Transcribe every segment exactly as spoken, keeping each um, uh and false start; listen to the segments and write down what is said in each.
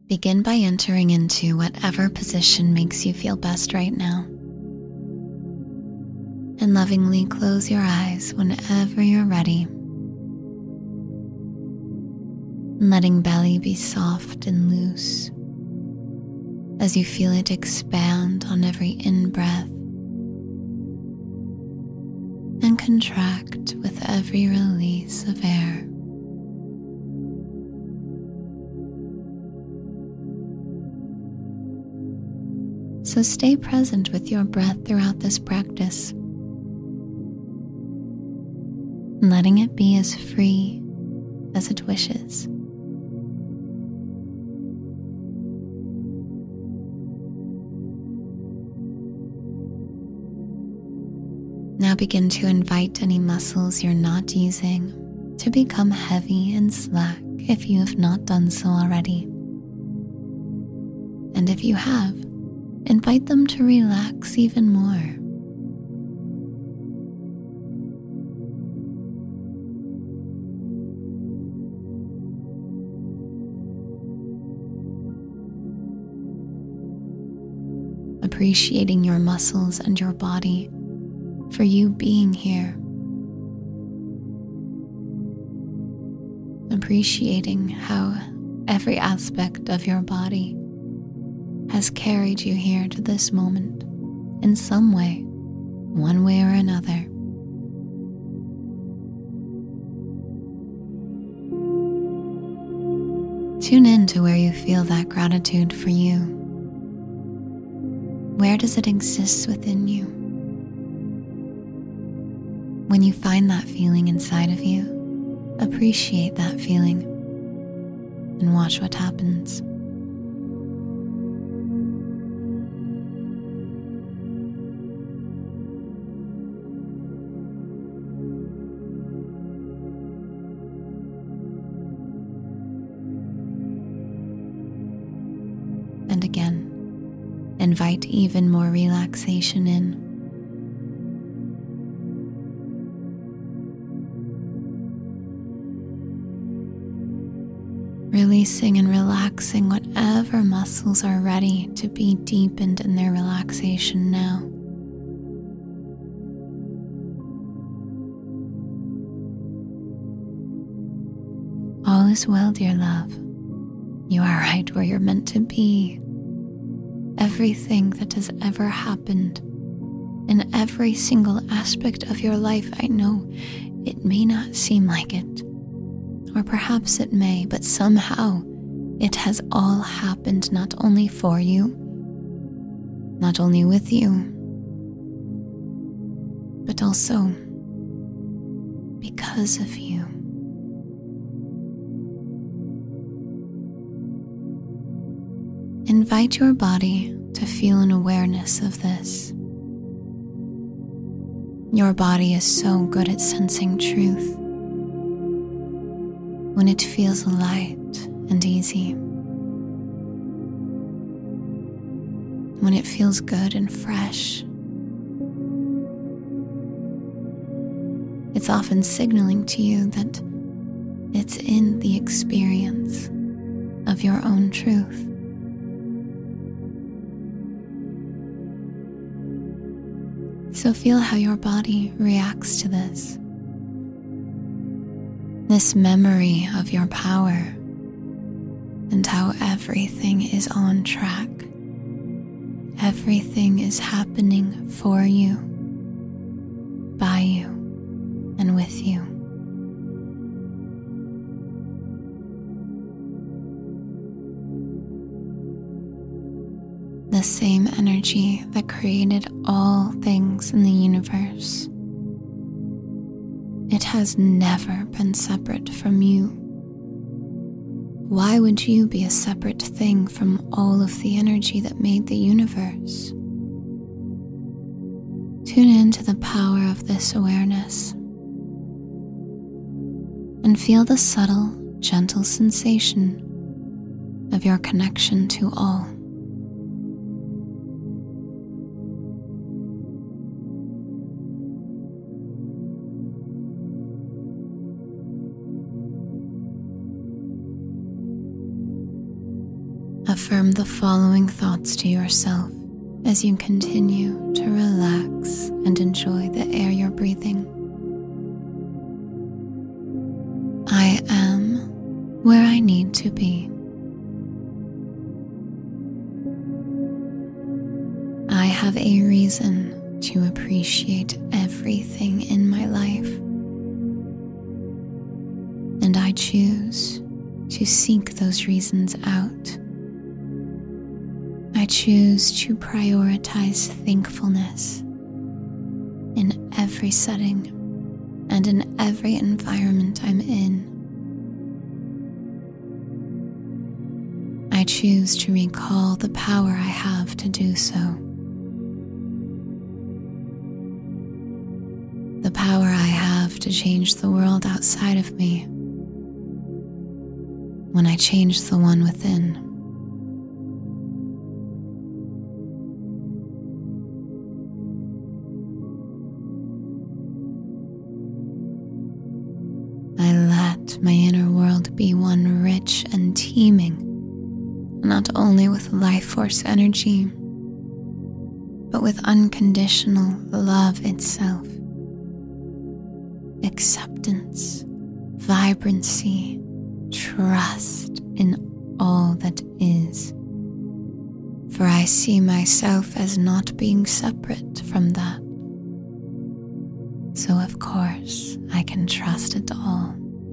Begin by entering into whatever position makes you feel best right now. And lovingly close your eyes whenever you're ready. Letting belly be soft and loose as you feel it expand on every in-breath and contract with every release of air. So stay present with your breath throughout this practice, letting it be as free as it wishes. Now begin to invite any muscles you're not using to become heavy and slack if you have not done so already. And if you have, invite them to relax even more. Appreciating your muscles and your body for you being here. Appreciating how every aspect of your body has carried you here to this moment in some way, one way or another. Tune in to where you feel that gratitude for you. Where does it exist within you? When you find that feeling inside of you, appreciate that feeling and watch what happens. And again, invite even more relaxation in. Releasing and relaxing whatever muscles are ready to be deepened in their relaxation now. All is well, dear love. You are right where you're meant to be. Everything that has ever happened in every single aspect of your life, I know it may not seem like it, or perhaps it may, but somehow it has all happened not only for you, not only with you, but also because of you. Invite your body to feel an awareness of this. Your body is so good at sensing truth when it feels light and easy, when it feels good and fresh. It's often signaling to you that it's in the experience of your own truth. So feel how your body reacts to this. This memory of your power and how everything is on track. Everything is happening for you, by you, and with you. The same energy that created all things in the universe. It has never been separate from you. Why would you be a separate thing from all of the energy that made the universe? Tune into the power of this awareness and feel the subtle, gentle sensation of your connection to all. Affirm the following thoughts to yourself as you continue to relax and enjoy the air you're breathing. I am where I need to be. I have a reason to appreciate everything in my life, and I choose to seek those reasons out. I choose to prioritize thankfulness in every setting and in every environment I'm in. I choose to recall the power I have to do so. The power I have to change the world outside of me when I change the one within. I let my inner world be one rich and teeming, not only with life force energy, but with unconditional love itself, acceptance, vibrancy, trust in all that is. For I see myself as not being separate from that. So of course I can trust it all.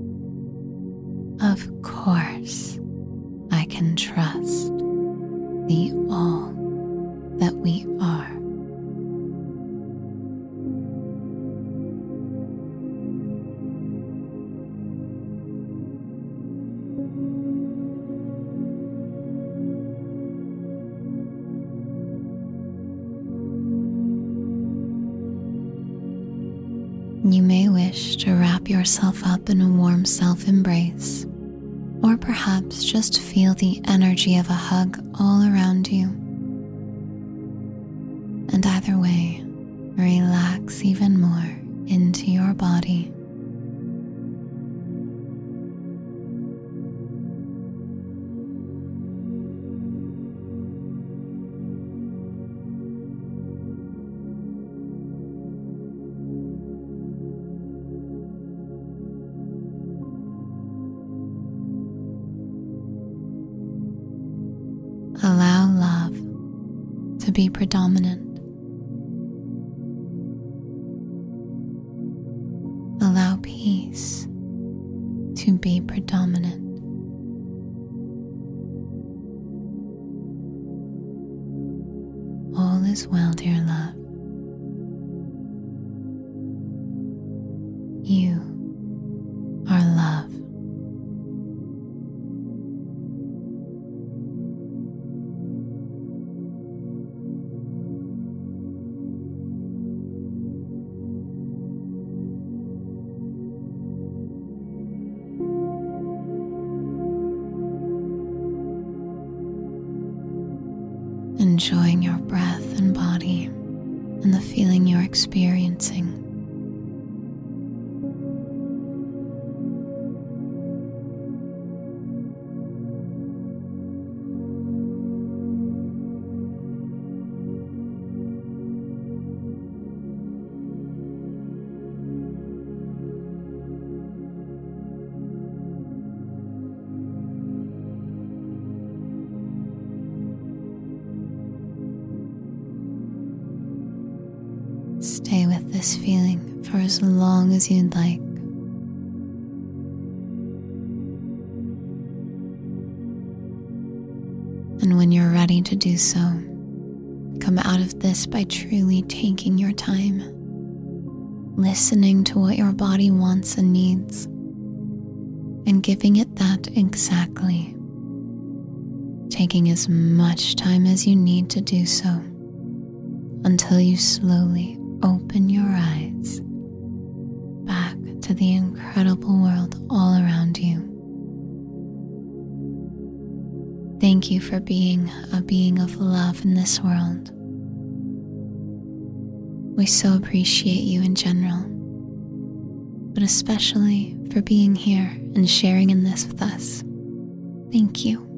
Of course I can trust the all that we are. You may wish to wrap yourself up in a warm self-embrace, or perhaps just feel the energy of a hug all around you. And either way, relax even more into your body. Allow love to be predominant. Allow peace to be predominant. All is well, dear love. You are love. Enjoying your breath and body and the feeling you're experiencing. Stay with this feeling for as long as you'd like. And when you're ready to do so, come out of this by truly taking your time, listening to what your body wants and needs, and giving it that exactly, taking as much time as you need to do so, until you slowly open your eyes back to the incredible world all around you. Thank you for being a being of love in this world. We so appreciate you in general, but especially for being here and sharing in this with us. Thank you.